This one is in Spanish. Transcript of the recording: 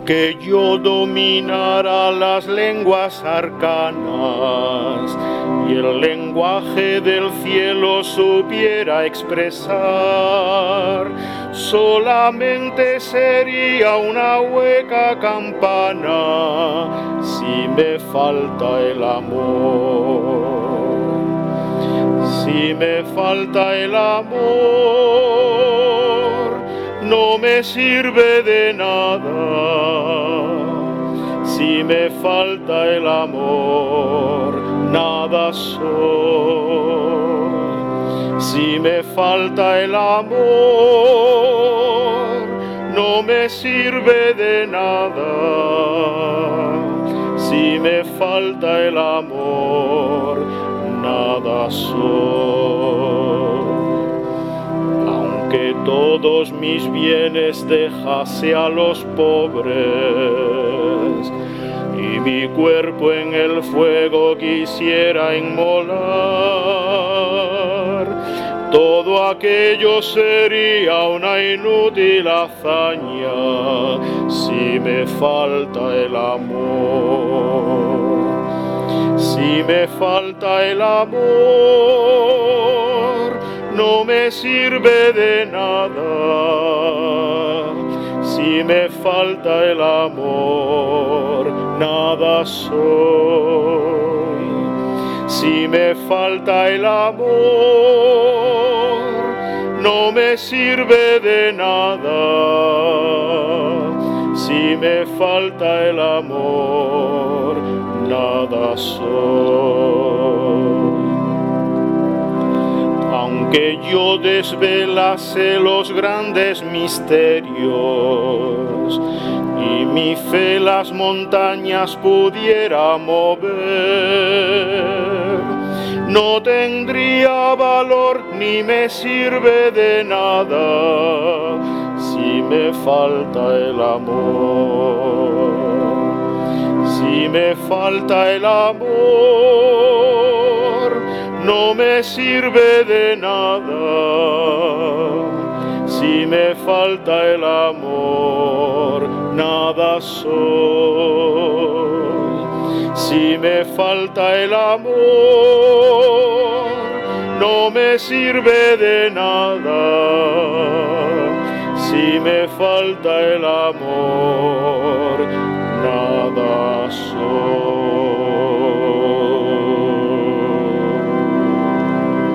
Que yo dominara las lenguas arcanas y el lenguaje del cielo supiera expresar, solamente sería una hueca campana si me falta el amor. Si me falta el amor, no me sirve de nada. Si me falta el amor, nada soy. Si me falta el amor, no me sirve de nada. Si me falta el amor, nada soy. Que todos mis bienes dejase a los pobres y mi cuerpo en el fuego quisiera inmolar, todo aquello sería una inútil hazaña si me falta el amor. Si me falta el amor, no me sirve de nada. Si me falta el amor, nada soy. Si me falta el amor, no me sirve de nada. Si me falta el amor, nada soy. Aunque yo desvelase los grandes misterios y mi fe las montañas pudiera mover, no tendría valor ni me sirve de nada si me falta el amor. Si me falta el amor, no me sirve de nada. Si me falta el amor, nada soy. Si me falta el amor, no me sirve de nada. Si me falta el amor,